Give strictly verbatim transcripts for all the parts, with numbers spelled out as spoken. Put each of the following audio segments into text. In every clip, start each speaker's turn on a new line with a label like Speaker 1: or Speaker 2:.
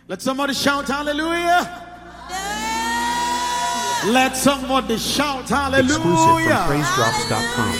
Speaker 1: Let somebody shout hallelujah. Let somebody shout hallelujah.
Speaker 2: Exclusive from praise drops dot com.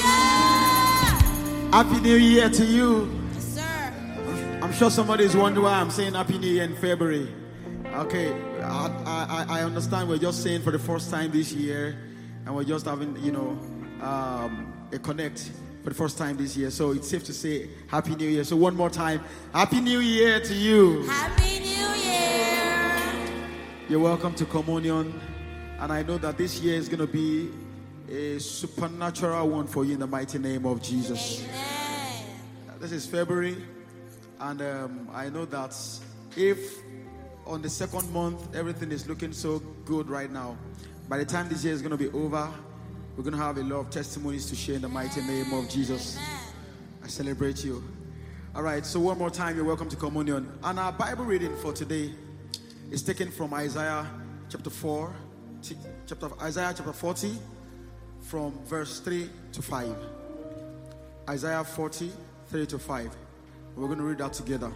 Speaker 1: Happy New Year to you.
Speaker 3: Yes, sir.
Speaker 1: I'm sure somebody is wondering why I'm saying Happy New Year in February. Okay, I, I, I understand we're just saying for the first time this year, and we're just having, you know, um, a connect for the first time this year. So it's safe to say Happy New Year. So one more time, Happy New Year to you.
Speaker 3: Happy New Year.
Speaker 1: You're welcome to Communion. And I know that this year is going to be a supernatural one for you in the mighty name of Jesus.
Speaker 3: Amen.
Speaker 1: This is February. And um, I know that if on the second month everything is looking so good right now, by the time this year is going to be over, we're going to have a lot of testimonies to share in the mighty name of Jesus.
Speaker 3: Amen.
Speaker 1: I celebrate you. All right, so one more time, you're welcome to Communion. And our Bible reading for today is taken from Isaiah chapter four. Chapter Isaiah chapter forty, from verse three to five. Isaiah forty, three to five. We're going to read that together.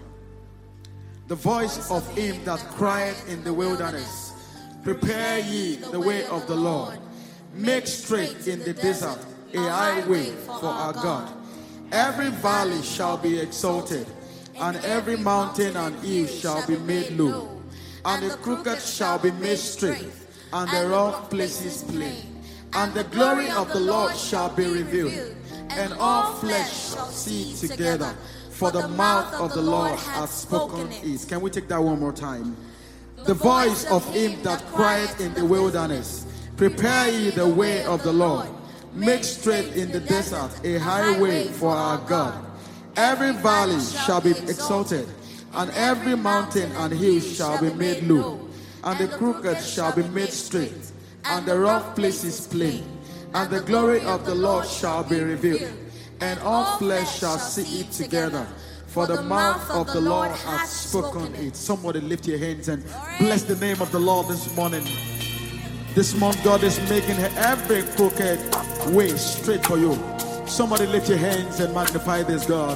Speaker 1: The voice of him that cried in the wilderness, prepare ye the way of the Lord, make straight in the desert a highway for our God. Every valley shall be exalted, and every mountain and hill shall be made low, and the crooked shall be made straight, and the rough places plain. And the glory of the Lord shall be revealed, and all flesh shall see it together, for the mouth of the Lord hath spoken it. Can we take that one more time? The voice of him that cried in the wilderness, prepare ye the way of the Lord, make straight in the desert a highway for our God. Every valley shall be exalted, and every mountain and hill shall be made low, and the crooked shall be made straight, and the rough places plain. And the glory of the Lord shall be revealed, and all flesh shall see it together, for the mouth of the Lord hath spoken it. Somebody lift your hands and bless the name of the Lord this morning. This month God is making every crooked way straight for you. Somebody lift your hands and magnify this God.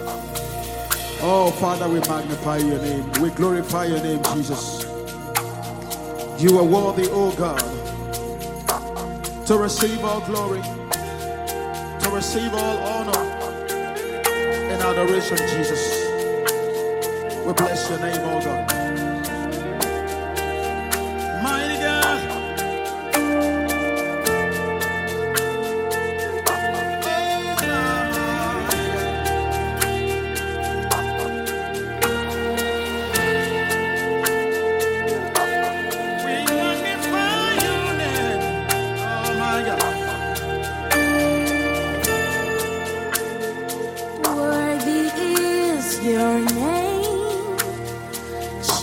Speaker 1: Oh Father, we magnify your name. We glorify your name, Jesus. You are worthy, O God, to receive all glory, to receive all honor and adoration, Jesus. We bless your name, O God. Mighty God.
Speaker 3: Your name,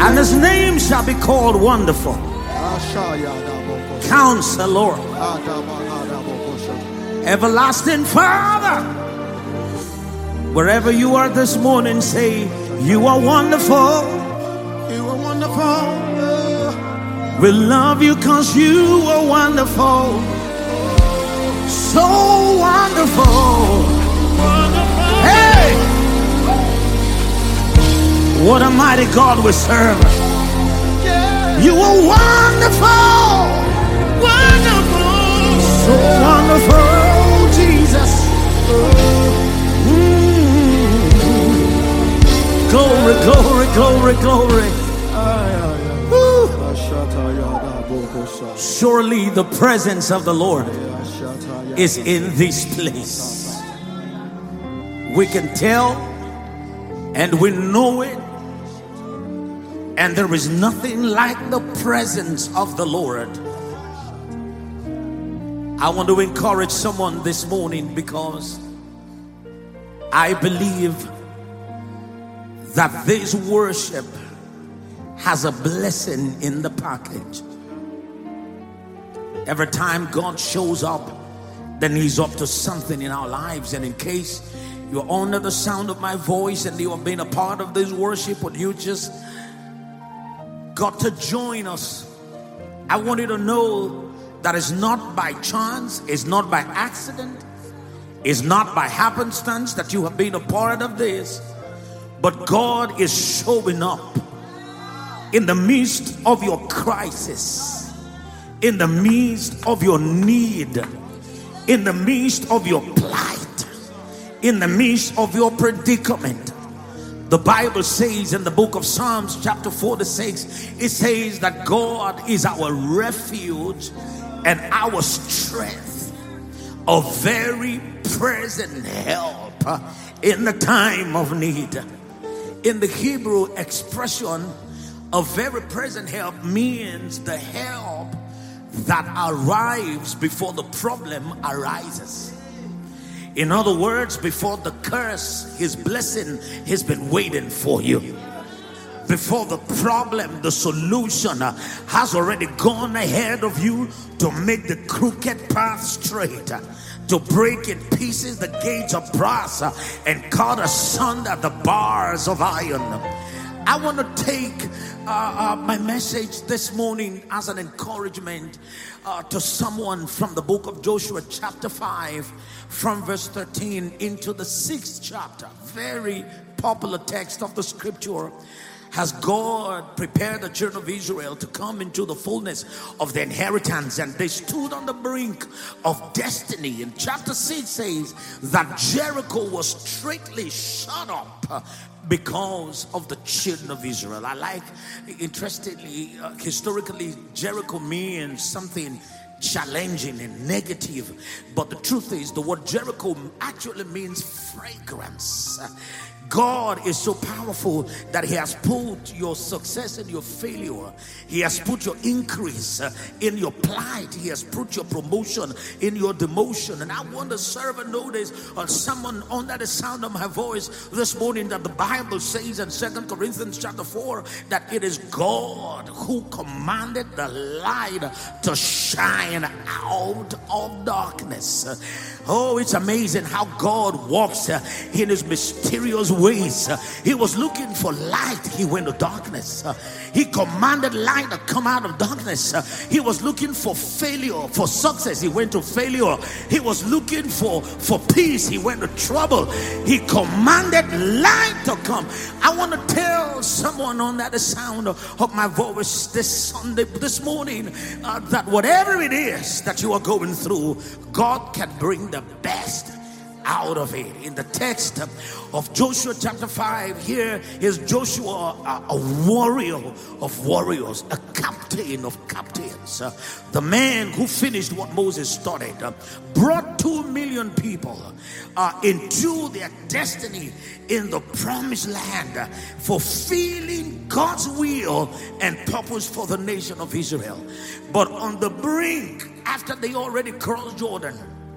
Speaker 4: And his name shall be called Wonderful, Counselor, Everlasting Father. Wherever you are this morning, say, you are wonderful.
Speaker 1: You are wonderful.
Speaker 4: We love you because you are wonderful. So wonderful. Hey! What a mighty God we serve. You are wonderful. Wonderful. So wonderful, Jesus. Mm. Glory, glory, glory, glory. Surely the presence of the Lord is in this place. We can tell and we know it, and there is nothing like the presence of the Lord. I want to encourage someone this morning because I believe that this worship has a blessing in the package. Every time God shows up, then he's up to something in our lives. And in case you're under the sound of my voice and you have been a part of this worship, but you just got to join us, I want you to know that it's not by chance, it's not by accident, it's not by happenstance that you have been a part of this, but God is showing up in the midst of your crisis, in the midst of your need, in the midst of your plight, in the midst of your predicament. The Bible says in the book of Psalms chapter forty-six, it says that God is our refuge and our strength, a very present help in the time of need. In the Hebrew expression, a very present help means the help that arrives before the problem arises. In other words, before the curse, his blessing has been waiting for you. Before the problem, the solution uh, has already gone ahead of you to make the crooked path straight, uh, to break in pieces the gates of brass uh, and cut asunder the bars of iron. I want to take uh, uh, my message this morning as an encouragement uh, to someone from the book of Joshua chapter five, from verse thirteen into the sixth chapter. Very popular text of the scripture. Has God prepared the children of Israel to come into the fullness of the inheritance, and they stood on the brink of destiny. And chapter six says that Jericho was straightly shut up because of the children of Israel. I like, interestingly, uh, historically, Jericho means something challenging and negative, but the truth is the word Jericho actually means fragrance. God is so powerful that he has put your success in your failure. He has put your increase in your plight. He has put your promotion in your demotion. And I want to serve a notice on someone under the sound of my voice this morning that the Bible says in Second Corinthians chapter four that it is God who commanded the light to shine out of darkness. Oh, it's amazing how God walks uh, in his mysterious ways. Uh, he was looking for light, he went to darkness. Uh, he commanded light to come out of darkness. Uh, he was looking for failure, for success, he went to failure. He was looking for, for peace, he went to trouble. He commanded light to come. I want to tell someone on that the sound of my voice this Sunday, this morning, uh, that whatever it is that you are going through, God can bring the best out of it. In the text of Joshua chapter five, here is Joshua, a, a warrior of warriors, a captain of captains, uh, the man who finished what Moses started, uh, brought two million people uh, into their destiny in the promised land, uh, fulfilling God's will and purpose for the nation of Israel. But on the brink, after they already crossed Jordan,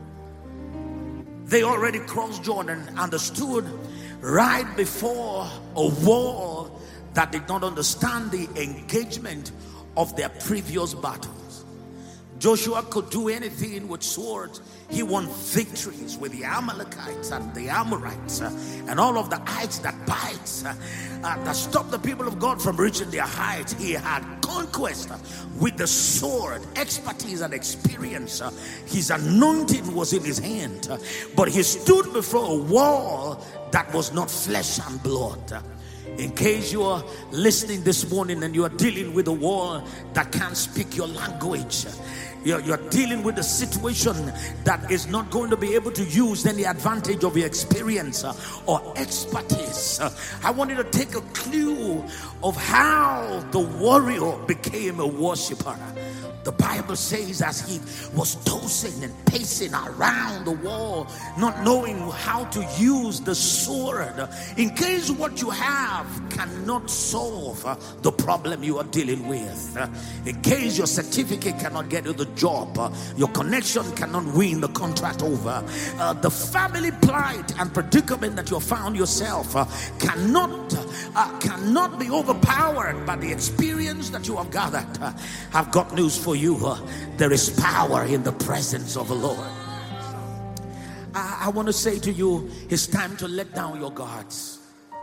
Speaker 4: They already crossed Jordan and stood right before a wall that did not understand the engagement of their previous battles. Joshua could do anything with swords. He won victories with the Amalekites and the Amorites uh, and all of the heights that bites uh, uh, that stopped the people of God from reaching their heights. He had conquest uh, with the sword, expertise and experience. Uh, his anointing was in his hand, uh, but he stood before a wall that was not flesh and blood. Uh, In case you are listening this morning and you are dealing with a wall that can't speak your language, you're, you're dealing with a situation that is not going to be able to use any advantage of your experience uh, or expertise. Uh, I want you to take a clue of how the warrior became a worshiper. The Bible says as he was tossing and pacing around the wall, not knowing how to use the sword, in case what you have cannot solve uh, the problem you are dealing with, uh, in case your certificate cannot get you the job, uh, your connection cannot win the contract over, uh, the family plight and predicament that you have found yourself uh, cannot uh, cannot be overpowered by the experience that you have gathered. uh, I've got news for you. Uh, there is power in the presence of the Lord. I, I want to say to you, it's time to let down your guards.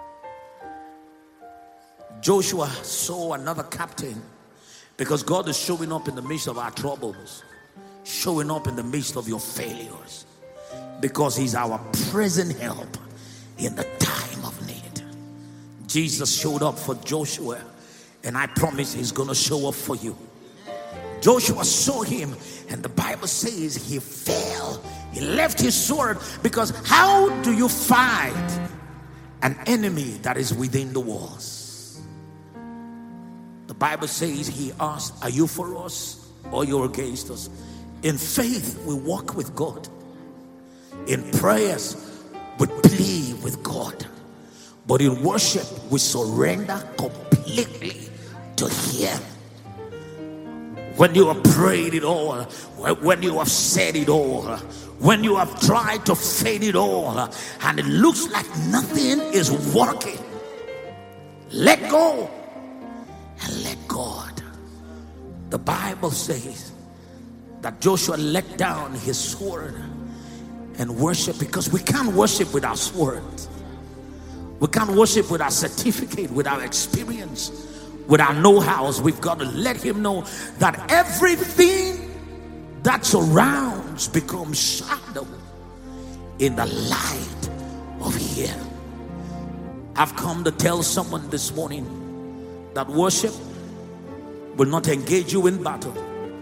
Speaker 4: Joshua saw another captain, because God is showing up in the midst of our troubles, showing up in the midst of your failures, because he's our present help in the time of need. Jesus showed up for Joshua, and I promise he's going to show up for you. Joshua saw him, and the Bible says he fell. He left his sword, because how do you fight an enemy that is within the walls? The Bible says he asked, are you for us or you're against us? In faith, we walk with God. In prayers, we plead with God. But in worship, we surrender completely to Him. When you have prayed it all, when you have said it all, when you have tried to fade it all, and it looks like nothing is working, let go and let God. The Bible says that Joshua let down his sword and worship, because we can't worship with our sword. We can't worship with our certificate, with our experience, with our know-hows. We've got to let him know that everything that surrounds becomes shadow in the light of him. I've come to tell someone this morning that worship will not engage you in battle.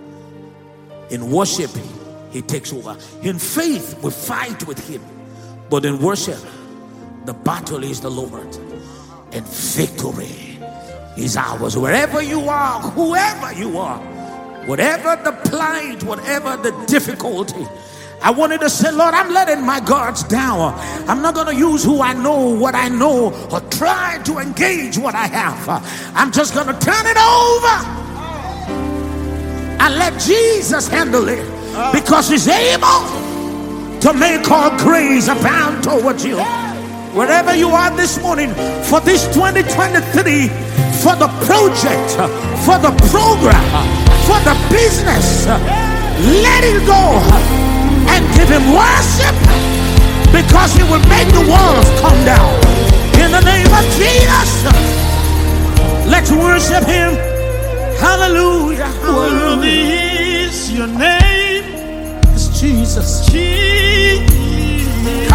Speaker 4: In worship, he takes over. In faith, we fight with him. But in worship, the battle is the Lord, and victory is ours. Wherever you are, whoever you are, whatever the plight, whatever the difficulty, I wanted to say, Lord, I'm letting my guards down. I'm not going to use who I know, what I know, or try to engage what I have. I'm just going to turn it over and let Jesus handle it, because he's able to make all grace abound towards you. Wherever you are this morning, for this twenty twenty-three, for the project, for the program, for the business, let it go and give him worship, because he will make the walls come down. In the name of Jesus, let's worship him. Hallelujah.
Speaker 5: Worthy is your name,
Speaker 4: It's Jesus.
Speaker 5: Jesus. You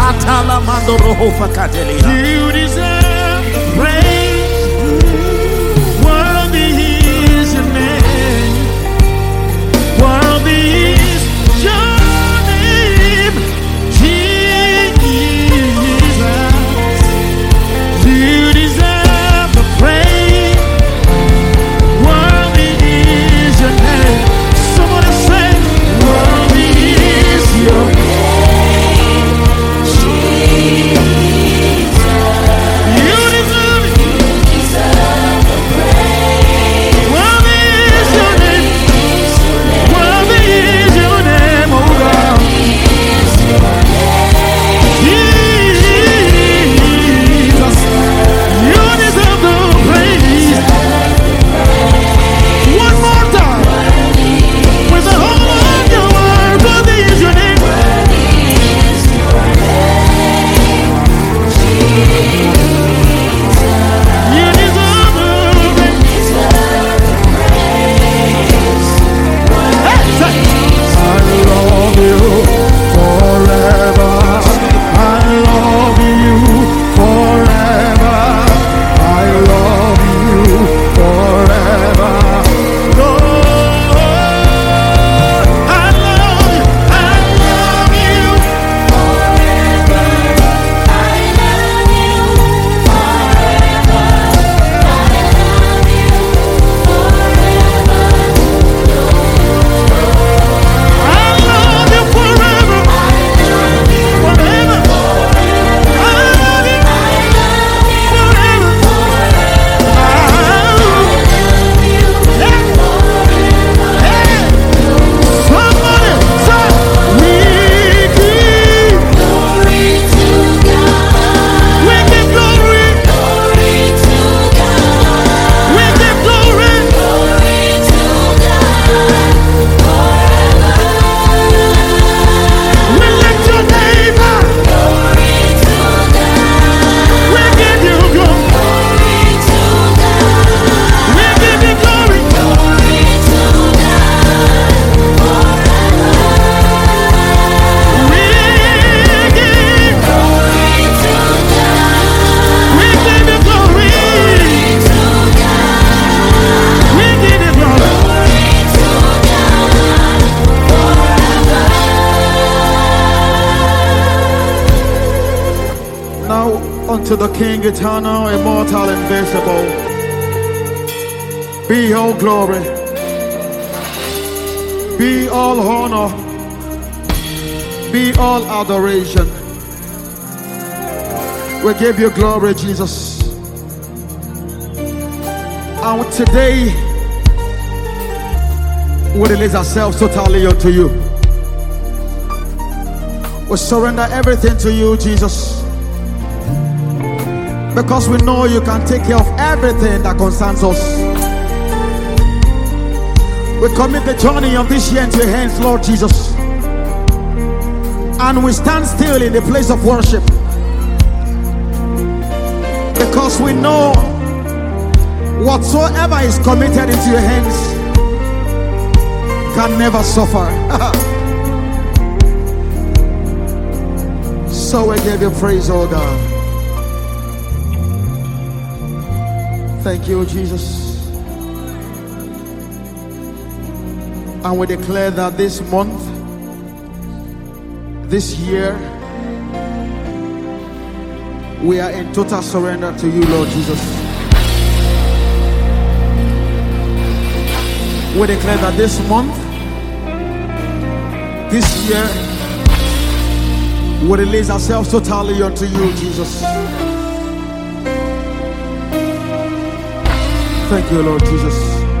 Speaker 5: deserve praise. Worthy is your name. Worthy is your name, Jesus. You deserve the praise. Worthy is your name. Somebody say, worthy is your name. You deserve it.
Speaker 1: To the King eternal, immortal, invisible, be all glory, be all honor, be all adoration. We give you glory, Jesus. And today, we release ourselves totally unto you. We surrender everything to you, Jesus. Because we know you can take care of everything that concerns us. We commit the journey of this year into your hands, Lord Jesus. And we stand still in the place of worship. Because we know whatsoever is committed into your hands can never suffer. So we give you praise, oh God. Thank you, Jesus. And we declare that this month, this year, we are in total surrender to you, Lord Jesus. We declare that this month, this year, we release ourselves totally unto you, Jesus. Thank you, Lord Jesus.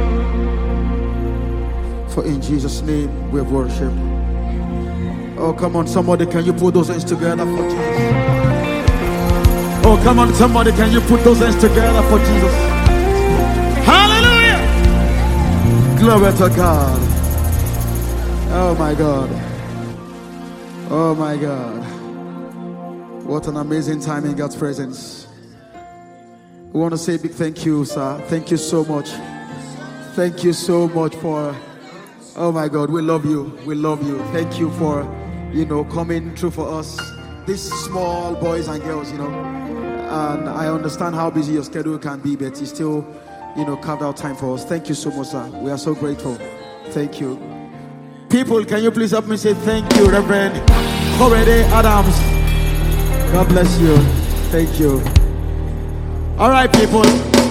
Speaker 1: For in Jesus' name we have worshipped. Oh, come on, somebody, can you put those hands together for Jesus? Oh, come on, somebody, can you put those hands together for Jesus? Hallelujah! Glory to God. Oh my God. Oh my God. What an amazing time in God's presence. We want to say a big thank you, sir. Thank you so much. Thank you so much for, oh my God, we love you. We love you. Thank you for, you know, coming through for us. These small boys and girls, you know. And I understand how busy your schedule can be, but you still, you know, carved out time for us. Thank you so much, sir. We are so grateful. Thank you. People, can you please help me say thank you, Reverend Korede Adams. God bless you. Thank you. All right, people.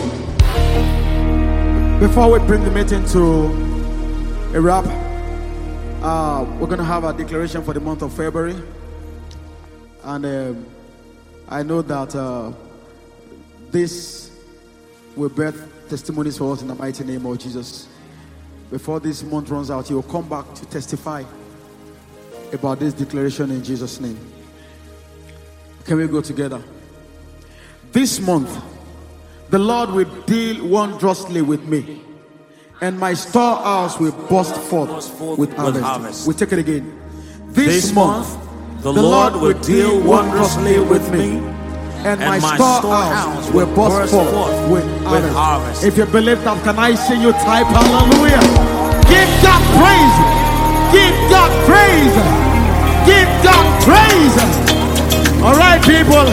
Speaker 1: Before we bring the meeting to a wrap, uh, we're going to have a declaration for the month of February. And um, I know that uh, this will birth testimonies for us in the mighty name of Jesus. Before this month runs out, you will come back to testify about this declaration in Jesus' name. Can we go together? This month, the Lord will deal wondrously with me, and my storehouse will burst forth with harvest. We take it again. This, this month, the, the Lord will deal wondrously with me, and my storehouse will burst forth with harvest. If you believe that, can I see you type hallelujah? Give God praise. Give God praise. Give God praise. All right, people.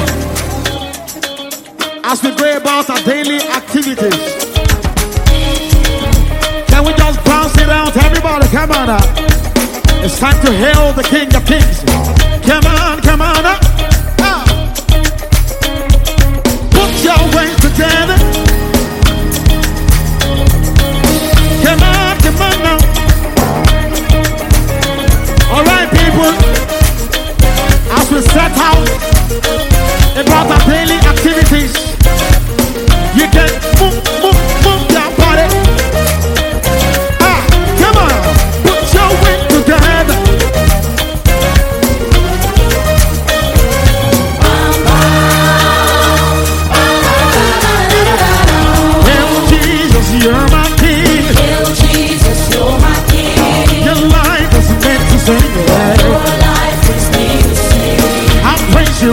Speaker 1: As we go about our daily activities, can we just bounce it out? Everybody, come on up. It's time to hail the King of Kings. Come on, come on up. Ah. Put your weight together. Come on, come on now. All right, people. As we set out about our daily activities, you can move, move, move your body. Ah, come on, put your weight together. Hail Jesus, you're my King.
Speaker 3: Hail Jesus, you're my King.
Speaker 1: Your life is meant to sing.
Speaker 3: Your life is meant to sing.
Speaker 1: I praise you,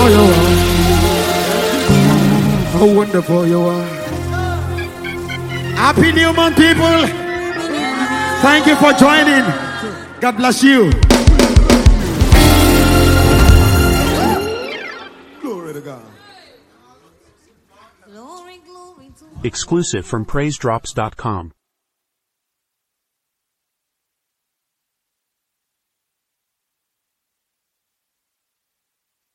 Speaker 1: wonderful you are. How wonderful you are. Happy New Month, people. Thank you for joining. God bless you. Glory to God.
Speaker 6: Glory, glory to
Speaker 2: Exclusive from praise drops dot com.